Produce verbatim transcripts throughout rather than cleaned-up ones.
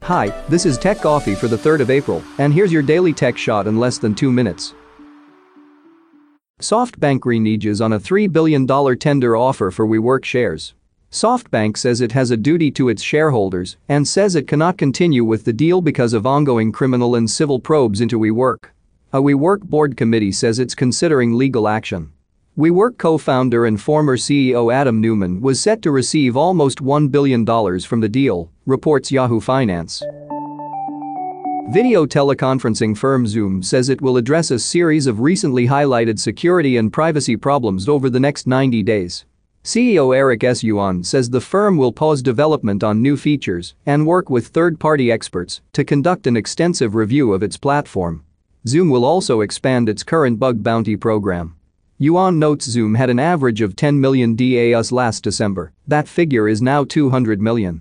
Hi, this is Tech Coffee for the third of April, and here's your daily tech shot in less than two minutes. SoftBank reneges on a three billion dollars tender offer for WeWork shares. SoftBank says it has a duty to its shareholders and says it cannot continue with the deal because of ongoing criminal and civil probes into WeWork. A WeWork board committee says it's considering legal action. WeWork co-founder and former C E O Adam Neumann was set to receive almost one billion dollars from the deal, reports Yahoo Finance. Video teleconferencing firm Zoom says it will address a series of recently highlighted security and privacy problems over the next ninety days. C E O Eric S. Yuan says the firm will pause development on new features and work with third-party experts to conduct an extensive review of its platform. Zoom will also expand its current bug bounty program. Yuan notes Zoom had an average of ten million D A Us last December. That figure is now two hundred million.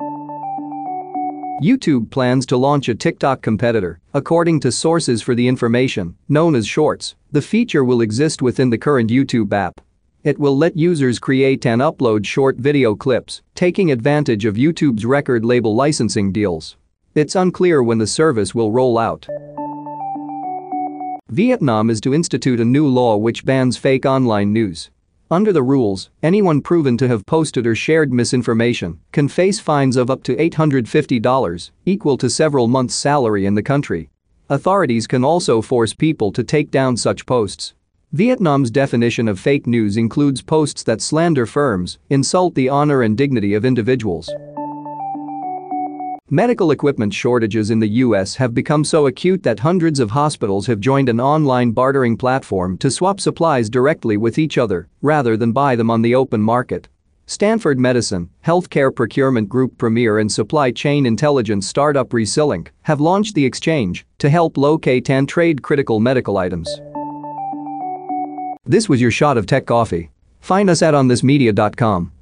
YouTube plans to launch a TikTok competitor, according to sources for the information, known as Shorts. The feature will exist within the current YouTube app. It will let users create and upload short video clips, taking advantage of YouTube's record label licensing deals. It's unclear when the service will roll out. Vietnam is to institute a new law which bans fake online news. Under the rules, anyone proven to have posted or shared misinformation can face fines of up to eight hundred fifty dollars, equal to several months' salary in the country. Authorities can also force people to take down such posts. Vietnam's definition of fake news includes posts that slander firms, insult the honor and dignity of individuals. Medical equipment shortages in the U S have become so acute that hundreds of hospitals have joined an online bartering platform to swap supplies directly with each other rather than buy them on the open market. Stanford Medicine, healthcare procurement group Premier and supply chain intelligence startup Resilink have launched the exchange to help locate and trade critical medical items. This was your shot of Tech Coffee. Find us at on this media dot com.